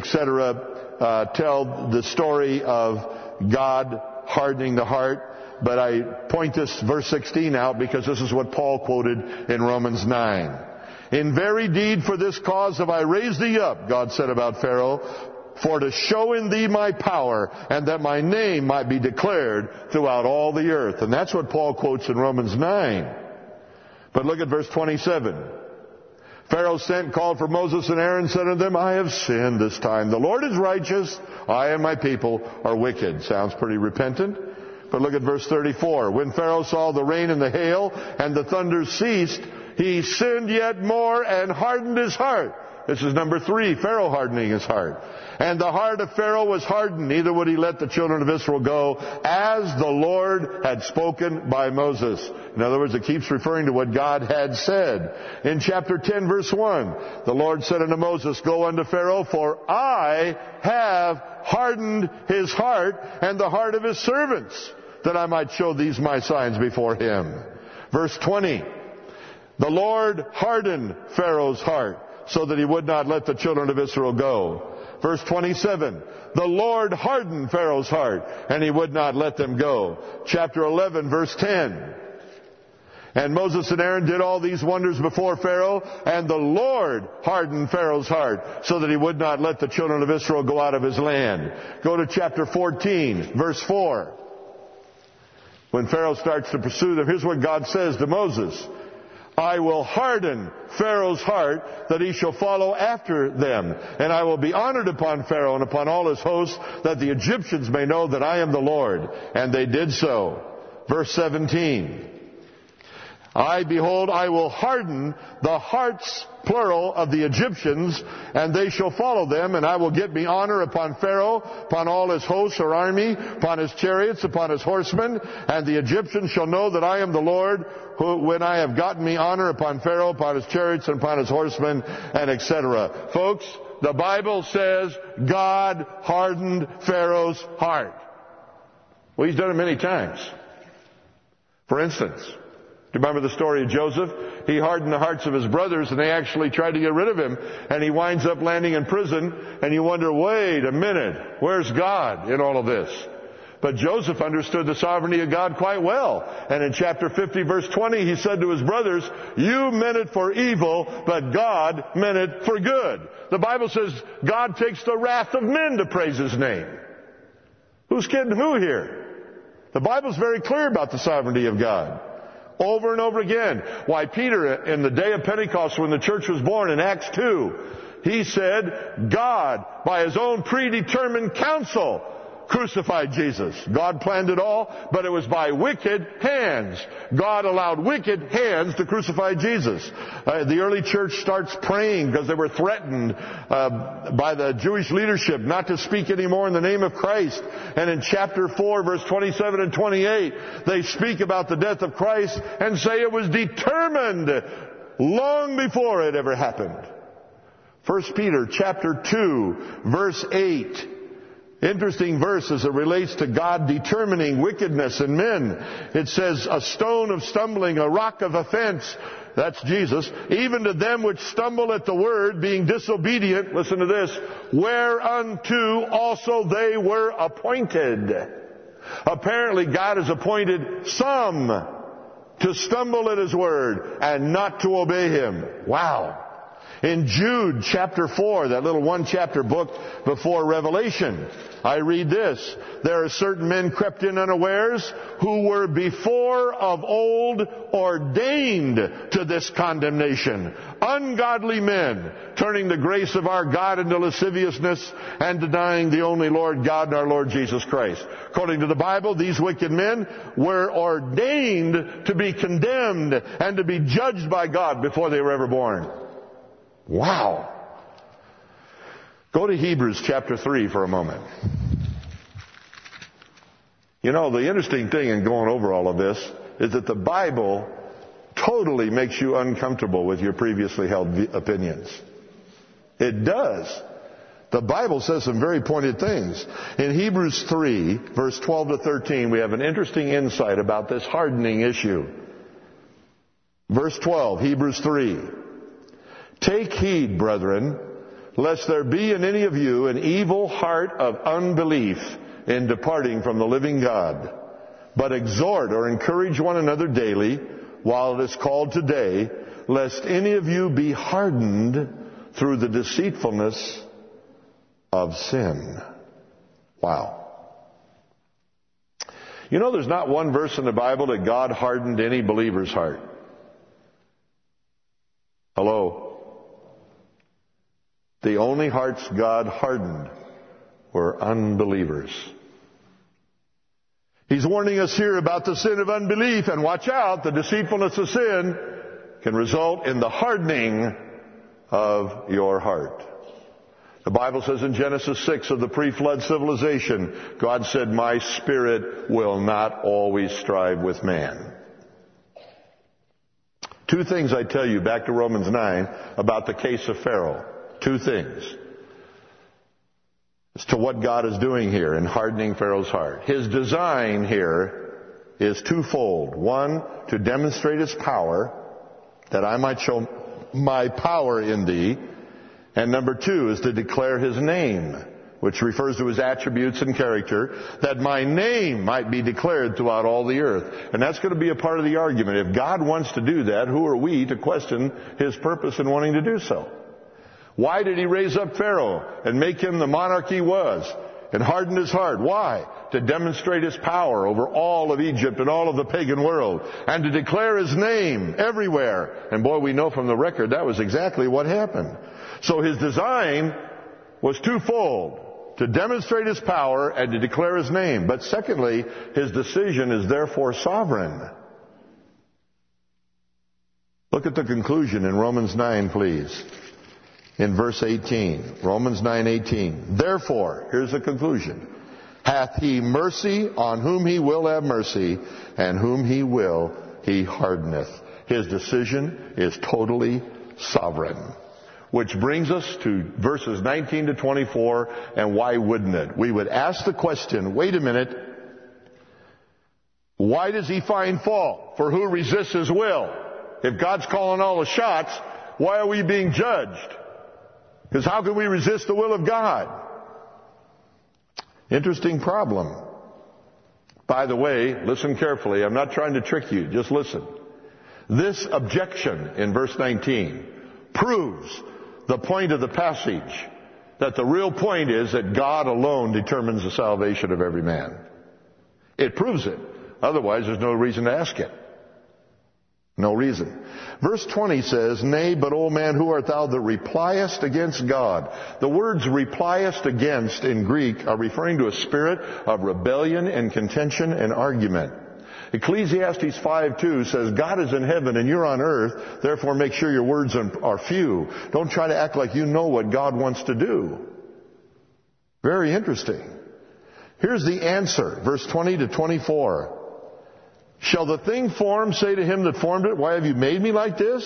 etc., tell the story of God hardening the heart. But I point this verse 16 out because this is what Paul quoted in Romans 9. In very deed for this cause have I raised thee up, God said about Pharaoh, for to show in thee my power, and that my name might be declared throughout all the earth. And that's what Paul quotes in Romans 9. But look at verse 27. Pharaoh sent, called for Moses and Aaron, said unto them, I have sinned this time. The Lord is righteous. I and my people are wicked. Sounds pretty repentant. But look at verse 34. When Pharaoh saw the rain and the hail and the thunder ceased, he sinned yet more and hardened his heart. This is number 3, Pharaoh hardening his heart. And the heart of Pharaoh was hardened, neither would he let the children of Israel go, as the Lord had spoken by Moses. In other words, it keeps referring to what God had said. In chapter 10, verse 1, the Lord said unto Moses, go unto Pharaoh, for I have hardened his heart and the heart of his servants, that I might show these my signs before him. Verse 20, the Lord hardened Pharaoh's heart, so that he would not let the children of Israel go. Verse 27, the Lord hardened Pharaoh's heart, and he would not let them go. Chapter 11, verse 10. And Moses and Aaron did all these wonders before Pharaoh, and the Lord hardened Pharaoh's heart, so that he would not let the children of Israel go out of his land. Go to chapter 14, verse 4. When Pharaoh starts to pursue them, here's what God says to Moses. I will harden Pharaoh's heart, that he shall follow after them. And I will be honored upon Pharaoh and upon all his hosts, that the Egyptians may know that I am the Lord. And they did so. Verse 17. Behold, I will harden the hearts, plural, of the Egyptians, and they shall follow them, and I will get me honor upon Pharaoh, upon all his hosts or army, upon his chariots, upon his horsemen, and the Egyptians shall know that I am the Lord, who, when I have gotten me honor upon Pharaoh, upon his chariots, and upon his horsemen, and etc. Folks, the Bible says God hardened Pharaoh's heart. Well, he's done it many times. For instance, do you remember the story of Joseph? He hardened the hearts of his brothers, and they actually tried to get rid of him, and he winds up landing in prison, and you wonder, wait a minute, where's God in all of this? But Joseph understood the sovereignty of God quite well. And in chapter 50, verse 20, he said to his brothers, you meant it for evil, but God meant it for good. The Bible says God takes the wrath of men to praise his name. Who's kidding who here? The Bible's very clear about the sovereignty of God. Over and over again. Why, Peter, in the day of Pentecost when the church was born in Acts 2, he said, God, by his own predetermined counsel, crucified Jesus. God planned it all, but it was by wicked hands. God allowed wicked hands to crucify Jesus. The early church starts praying because they were threatened by the Jewish leadership not to speak anymore in the name of Christ. And in chapter 4, verse 27 and 28, they speak about the death of Christ and say it was determined long before it ever happened. 1 Peter chapter 2, verse 8. Interesting verse as it relates to God determining wickedness in men. It says, a stone of stumbling, a rock of offense, that's Jesus, even to them which stumble at the word, being disobedient, listen to this, whereunto also they were appointed. Apparently God has appointed some to stumble at his word and not to obey him. Wow. In Jude chapter 4, that little one chapter book before Revelation, I read this. There are certain men crept in unawares who were before of old ordained to this condemnation. Ungodly men, turning the grace of our God into lasciviousness and denying the only Lord God and our Lord Jesus Christ. According to the Bible, these wicked men were ordained to be condemned and to be judged by God before they were ever born. Wow. Go to Hebrews chapter 3 for a moment. You know, the interesting thing in going over all of this is that the Bible totally makes you uncomfortable with your previously held opinions. It does. The Bible says some very pointed things. In Hebrews 3, verse 12 to 13, we have an interesting insight about this hardening issue. Verse 12, Hebrews 3. Take heed, brethren, lest there be in any of you an evil heart of unbelief in departing from the living God. But exhort or encourage one another daily, while it is called today, lest any of you be hardened through the deceitfulness of sin. Wow. You know, there's not one verse in the Bible that God hardened any believer's heart. Hello? The only hearts God hardened were unbelievers. He's warning us here about the sin of unbelief, and watch out, the deceitfulness of sin can result in the hardening of your heart. The Bible says in Genesis 6 of the pre-flood civilization, God said, my spirit will not always strive with man. Two things I tell you, back to Romans 9, about the case of Pharaoh. Two things as to what God is doing here in hardening Pharaoh's heart. His design here is twofold. One, to demonstrate his power, that I might show my power in thee. And number two is to declare his name, which refers to his attributes and character, that my name might be declared throughout all the earth. And that's going to be a part of the argument. If God wants to do that, who are we to question his purpose in wanting to do so? Why did he raise up Pharaoh and make him the monarch he was and harden his heart? Why? To demonstrate his power over all of Egypt and all of the pagan world, and to declare his name everywhere. And boy, we know from the record that was exactly what happened. So his design was twofold. to demonstrate his power and to declare his name. But secondly, his decision is therefore sovereign. Look at the conclusion in Romans 9, please. In verse 18. Romans 9:18. Therefore, here's the conclusion. Hath he mercy on whom he will have mercy, and whom he will he hardeneth. His decision is totally sovereign. Which brings us to verses 19 to 24, and why wouldn't it? We would ask the question, wait a minute, why does he find fault? For who resists his will? If God's calling all the shots, why are we being judged? Because how can we resist the will of God? Interesting problem. By the way, listen carefully. I'm not trying to trick you. Just listen. This objection in verse 19 proves the point of the passage, that the real point is that God alone determines the salvation of every man. It proves it. Otherwise, there's no reason to ask it. No reason. Verse 20 says, Nay, but, O man, who art thou that repliest against God? The words repliest against in Greek are referring to a spirit of rebellion and contention and argument. Ecclesiastes 5:2 says, God is in heaven and you're on earth, therefore make sure your words are few. Don't try to act like you know what God wants to do. Very interesting. Here's the answer, verse 20 to 24. Shall the thing formed say to him that formed it, Why have you made me like this?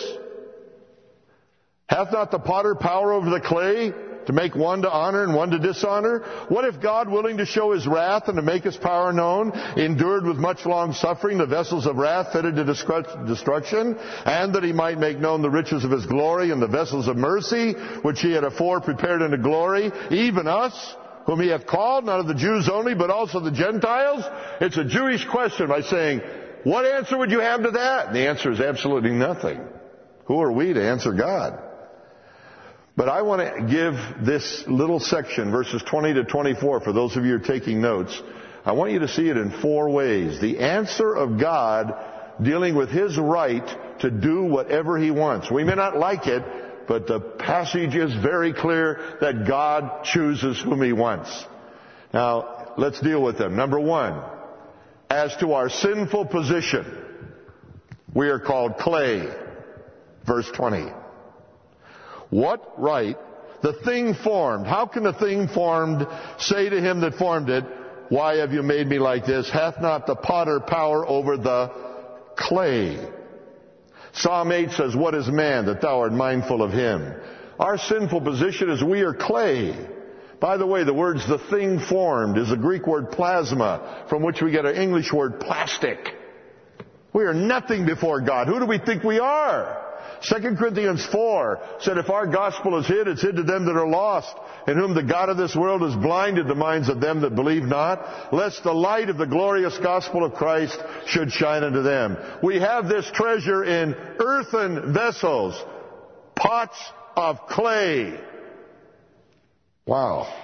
Hath not the potter power over the clay to make one to honor and one to dishonor? What if God, willing to show his wrath and to make his power known, endured with much long suffering the vessels of wrath fitted to destruction, and that he might make known the riches of his glory and the vessels of mercy, which he had afore prepared unto glory, even us, whom he hath called, not of the Jews only, but also the Gentiles? It's a Jewish question by saying, what answer would you have to that? And the answer is absolutely nothing. Who are we to answer God? But I want to give this little section, verses 20 to 24, for those of you who are taking notes. I want you to see it in four ways. The answer of God dealing with his right to do whatever he wants. We may not like it, but the passage is very clear that God chooses whom he wants. Now, let's deal with them. Number one, as to our sinful position, we are called clay. Verse 20. What right? The thing formed. How can the thing formed say to him that formed it, Why have you made me like this? Hath not the potter power over the clay? Psalm 8 says, What is man that thou art mindful of him? Our sinful position is we are clay. By the way, the words the thing formed is the Greek word plasma, from which we get our English word plastic. We are nothing before God. Who do we think we are? 2 Corinthians 4 said, If our gospel is hid, it's hid to them that are lost, in whom the God of this world has blinded the minds of them that believe not, lest the light of the glorious gospel of Christ should shine unto them. We have this treasure in earthen vessels, pots of clay. Wow.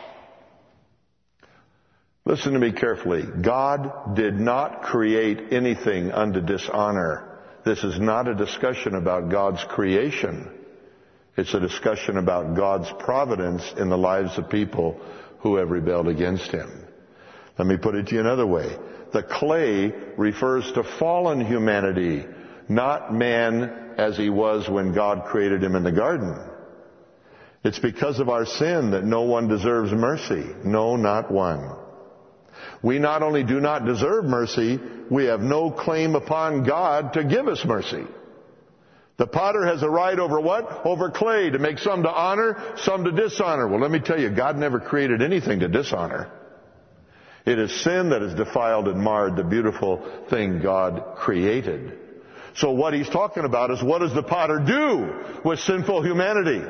Listen to me carefully. God did not create anything unto dishonor. This is not a discussion about God's creation. It's a discussion about God's providence in the lives of people who have rebelled against him. Let me put it to you another way. The clay refers to fallen humanity, not man as he was when God created him in the garden. It's because of our sin that no one deserves mercy. No, not one. We not only do not deserve mercy, we have no claim upon God to give us mercy. The potter has a right over what? Over clay, to make some to honor, some to dishonor. Well, let me tell you, God never created anything to dishonor. It is sin that has defiled and marred the beautiful thing God created. So what he's talking about is, what does the potter do with sinful humanity?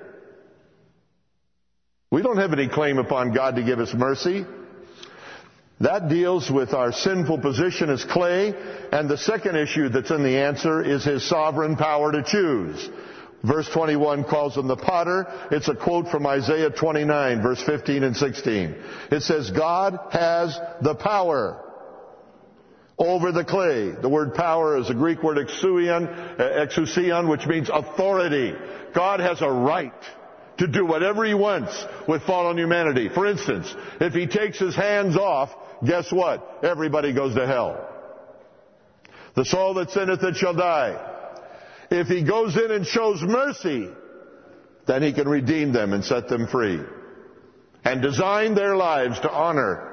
We don't have any claim upon God to give us mercy. That deals with our sinful position as clay. And the second issue that's in the answer is his sovereign power to choose. Verse 21 calls him the potter. It's a quote from Isaiah 29, verse 15 and 16. It says, God has the power over the clay. The word power is a Greek word exousion, which means authority. God has a right to do whatever He wants with fallen humanity. For instance, if He takes His hands off, guess what? Everybody goes to hell. The soul that sinneth, it shall die. If He goes in and shows mercy, then He can redeem them and set them free and design their lives to honor.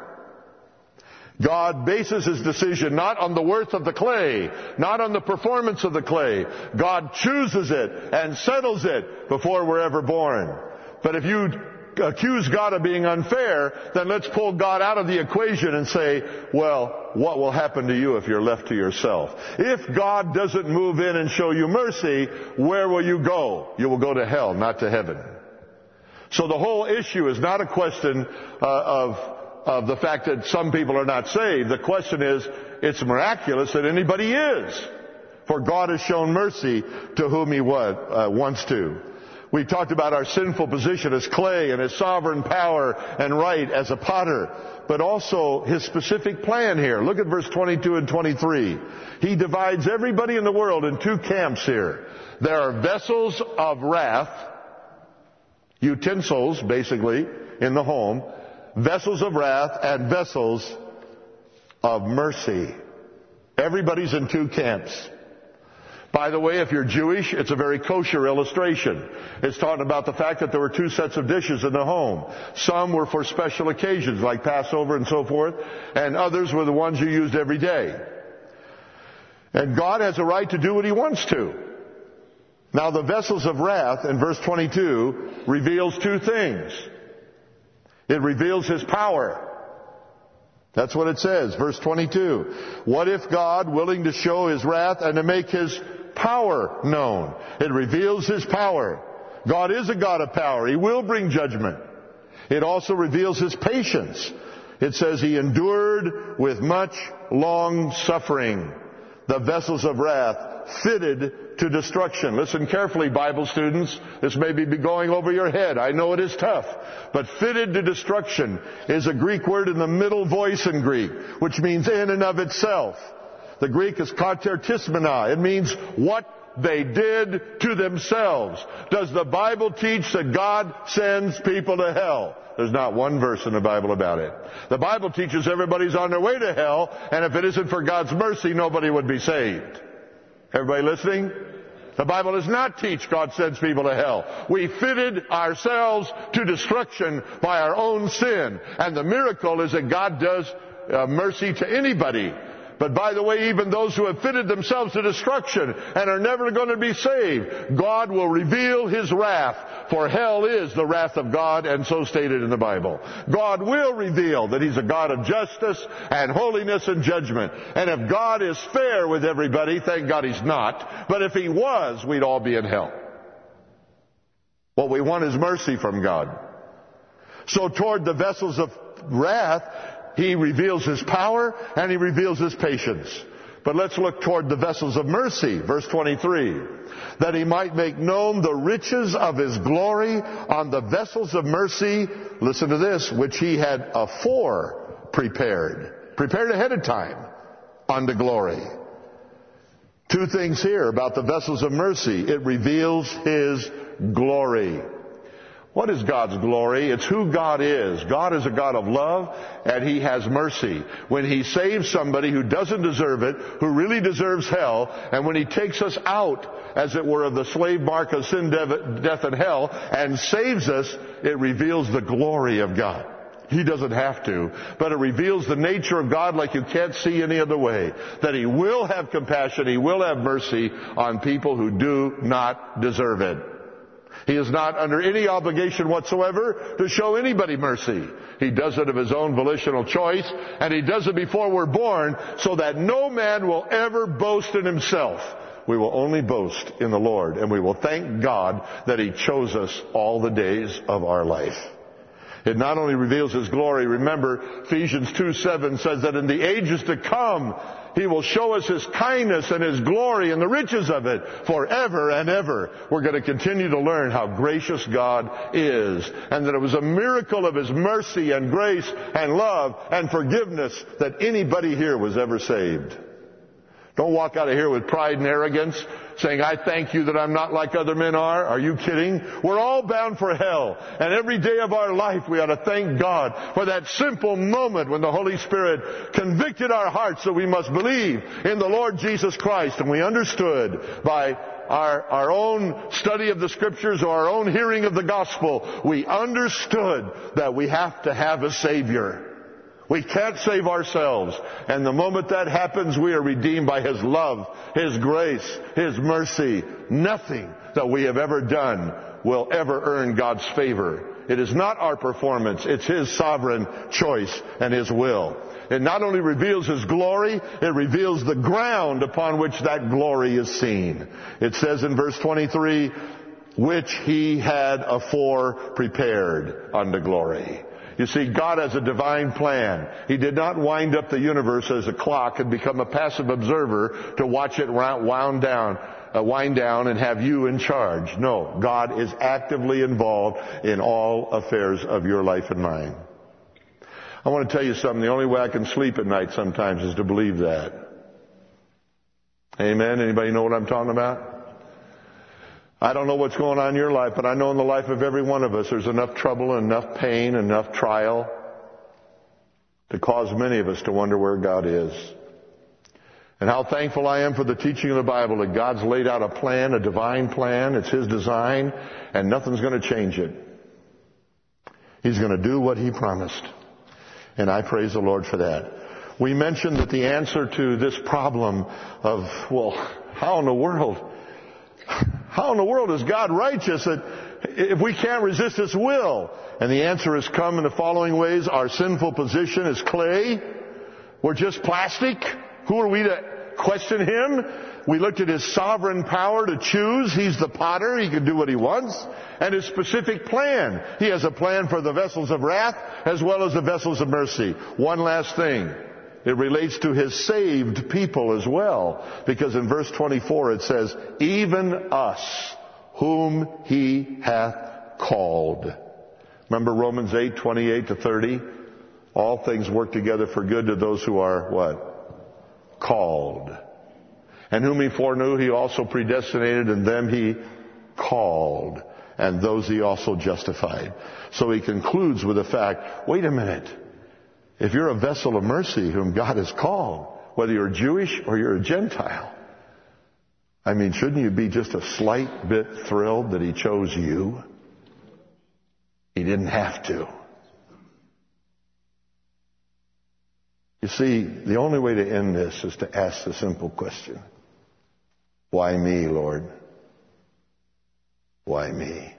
God bases His decision not on the worth of the clay, not on the performance of the clay. God chooses it and settles it before we're ever born. But if you accuse God of being unfair, then let's pull God out of the equation and say, well, what will happen to you if you're left to yourself? If God doesn't move in and show you mercy, where will you go? You will go to hell, not to heaven. So the whole issue is not a question of the fact that some people are not saved. The question is, it's miraculous that anybody is. For God has shown mercy to whom He wants to. We talked about our sinful position as clay and His sovereign power and right as a potter, but also His specific plan here. Look at verse 22 and 23. He divides everybody in the world in two camps here. There are vessels of wrath, utensils basically in the home, vessels of wrath and vessels of mercy. Everybody's in two camps. By the way, if you're Jewish, it's a very kosher illustration. It's talking about the fact that there were two sets of dishes in the home. Some were for special occasions like Passover and so forth, and others were the ones you used every day. And God has a right to do what He wants to. Now the vessels of wrath in verse 22 reveals two things. It reveals His power. That's what it says, verse 22. What if God, willing to show His wrath and to make His power known? It reveals His power. God is a God of power. He will bring judgment. It also reveals His patience. It says He endured with much long suffering the vessels of wrath fitted to destruction. Listen carefully, Bible students. This may be going over your head. I know it is tough. But fitted to destruction is a Greek word in the middle voice in Greek, which means in and of itself. The Greek is katertismena. It means what they did to themselves. Does the Bible teach that God sends people to hell? There's not one verse in the Bible about it. The Bible teaches everybody's on their way to hell, and if it isn't for God's mercy, nobody would be saved. Everybody listening? The Bible does not teach God sends people to hell. We fitted ourselves to destruction by our own sin. And the miracle is that God does mercy to anybody. But by the way, even those who have fitted themselves to destruction and are never going to be saved, God will reveal His wrath. For hell is the wrath of God, and so stated in the Bible. God will reveal that He's a God of justice and holiness and judgment. And if God is fair with everybody, thank God He's not. But if He was, we'd all be in hell. What we want is mercy from God. So toward the vessels of wrath, He reveals His power and He reveals His patience. But let's look toward the vessels of mercy. Verse 23. That He might make known the riches of His glory on the vessels of mercy. Listen to this. Which He had afore prepared. Prepared ahead of time unto glory. Two things here about the vessels of mercy. It reveals His glory. What is God's glory? It's who God is. God is a God of love, and He has mercy. When He saves somebody who doesn't deserve it, who really deserves hell, and when He takes us out, as it were, of the slave mark of sin, death, and hell, and saves us, it reveals the glory of God. He doesn't have to, but it reveals the nature of God like you can't see any other way. That He will have compassion, He will have mercy on people who do not deserve it. He is not under any obligation whatsoever to show anybody mercy. He does it of His own volitional choice, and He does it before we're born, so that no man will ever boast in himself. We will only boast in the Lord, and we will thank God that He chose us all the days of our life. It not only reveals His glory, remember Ephesians 2:7 says that in the ages to come, He will show us His kindness and His glory and the riches of it forever and ever. We're going to continue to learn how gracious God is, and that it was a miracle of His mercy and grace and love and forgiveness that anybody here was ever saved. Don't walk out of here with pride and arrogance, saying, I thank you that I'm not like other men are. Are you kidding? We're all bound for hell. And every day of our life we ought to thank God for that simple moment when the Holy Spirit convicted our hearts that we must believe in the Lord Jesus Christ. And we understood by our own study of the Scriptures or our own hearing of the gospel, we understood that we have to have a Savior. We can't save ourselves. And the moment that happens, we are redeemed by His love, His grace, His mercy. Nothing that we have ever done will ever earn God's favor. It is not our performance. It's His sovereign choice and His will. It not only reveals His glory, it reveals the ground upon which that glory is seen. It says in verse 23, which He had afore prepared unto glory. You see, God has a divine plan. He did not wind up the universe as a clock and become a passive observer to watch it wind down and have you in charge. No, God is actively involved in all affairs of your life and mine. I want to tell you something. The only way I can sleep at night sometimes is to believe that. Amen? Anybody know what I'm talking about? I don't know what's going on in your life, but I know in the life of every one of us there's enough trouble and enough pain and enough trial to cause many of us to wonder where God is. And how thankful I am for the teaching of the Bible that God's laid out a plan, a divine plan. It's His design, and nothing's going to change it. He's going to do what He promised. And I praise the Lord for that. We mentioned that the answer to this problem of, well, how in the world is God righteous if we can't resist His will? And the answer has come in the following ways. Our sinful position is clay. We're just plastic. Who are we to question Him? We looked at His sovereign power to choose. He's the potter. He can do what He wants. And His specific plan. He has a plan for the vessels of wrath as well as the vessels of mercy. One last thing. It relates to His saved people as well. Because in verse 24 it says, even us whom He hath called. Remember Romans 8:28-30? All things work together for good to those who are what? Called. And whom He foreknew, He also predestinated, and them He called. And those He also justified. So he concludes with the fact, wait a minute. If you're a vessel of mercy whom God has called, whether you're Jewish or you're a Gentile, I mean, shouldn't you be just a slight bit thrilled that He chose you? He didn't have to. You see, the only way to end this is to ask the simple question. Why me, Lord? Why me?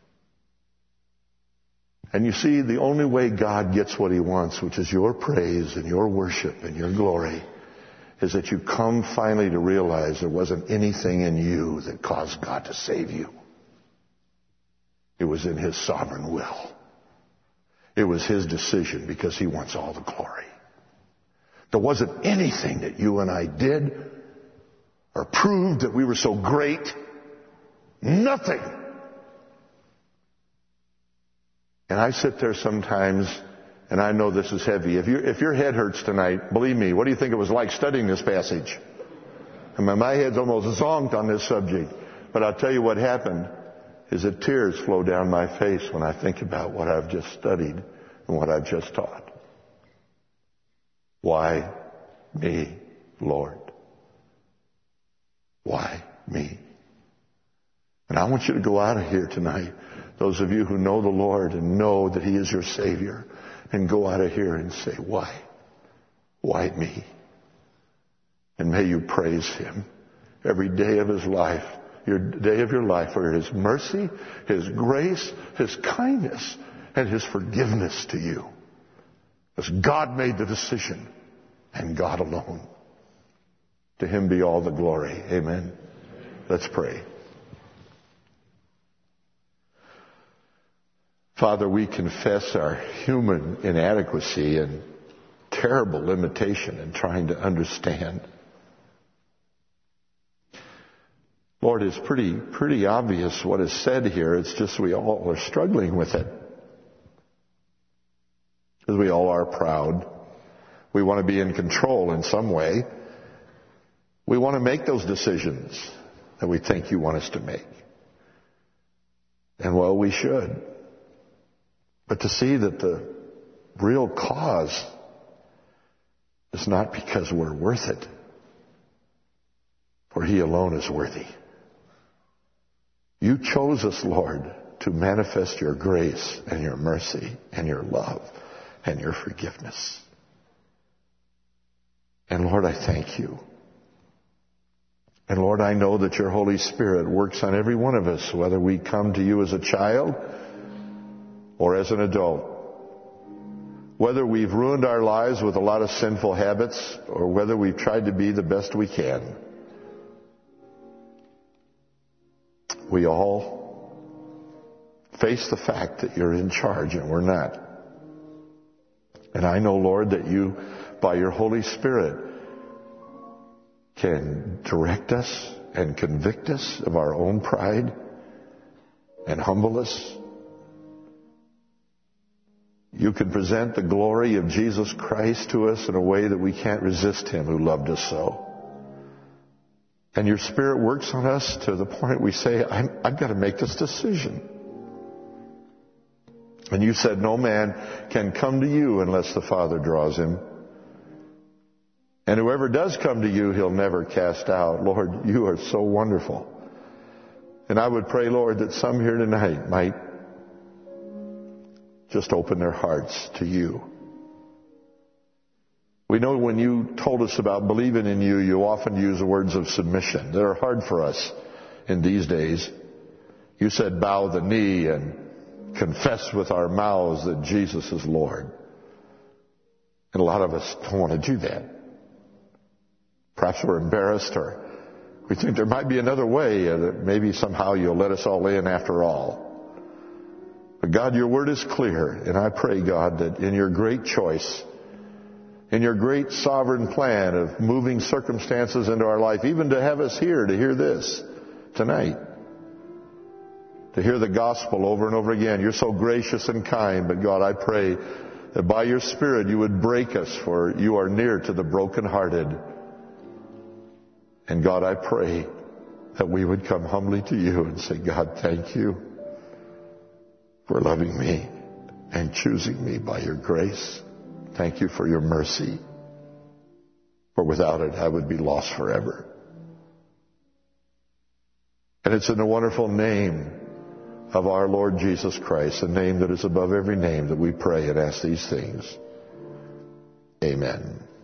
And you see, the only way God gets what He wants, which is your praise and your worship and your glory, is that you come finally to realize there wasn't anything in you that caused God to save you. It was in His sovereign will. It was His decision because He wants all the glory. There wasn't anything that you and I did or proved that we were so great. Nothing. And I sit there sometimes, and I know this is heavy. If your head hurts tonight, believe me, what do you think it was like studying this passage? I mean, my head's almost zonked on this subject. But I'll tell you what happened, is that tears flow down my face when I think about what I've just studied and what I've just taught. Why me, Lord? Why me? And I want you to go out of here tonight, those of you who know the Lord and know that He is your Savior, and go out of here and say, why? Why me? And may you praise Him every day of His life, your day of your life, for His mercy, His grace, His kindness, and His forgiveness to you. Because God made the decision, and God alone. To Him be all the glory. Amen. Let's pray. Father, we confess our human inadequacy and terrible limitation in trying to understand. Lord, it's pretty obvious what is said here. It's just we all are struggling with it. Because we all are proud. We want to be in control in some way. We want to make those decisions that we think you want us to make. And well, we should. But to see that the real cause is not because we're worth it, for He alone is worthy. You chose us, Lord, to manifest your grace and your mercy and your love and your forgiveness. And Lord, I thank you. And Lord, I know that your Holy Spirit works on every one of us, whether we come to you as a child or as an adult. Whether we've ruined our lives with a lot of sinful habits or whether we've tried to be the best we can. We all face the fact that you're in charge and we're not. And I know, Lord, that you, by your Holy Spirit, can direct us and convict us of our own pride and humble us. You can present the glory of Jesus Christ to us in a way that we can't resist Him who loved us so. And your Spirit works on us to the point we say, I've got to make this decision. And you said, no man can come to you unless the Father draws him. And whoever does come to you, He'll never cast out. Lord, you are so wonderful. And I would pray, Lord, that some here tonight might just open their hearts to you. We know when you told us about believing in you, you often use words of submission. They're hard for us in these days. You said bow the knee and confess with our mouths that Jesus is Lord. And a lot of us don't want to do that. Perhaps we're embarrassed or we think there might be another way, that maybe somehow you'll let us all in after all. But God, your word is clear, and I pray, God, that in your great choice, in your great sovereign plan of moving circumstances into our life, even to have us here to hear this tonight, to hear the gospel over and over again. You're so gracious and kind, but God, I pray that by your Spirit you would break us, for you are near to the brokenhearted. And God, I pray that we would come humbly to you and say, God, thank you for loving me and choosing me by your grace. Thank you for your mercy. For without it, I would be lost forever. And it's in the wonderful name of our Lord Jesus Christ, a name that is above every name, that we pray and ask these things. Amen.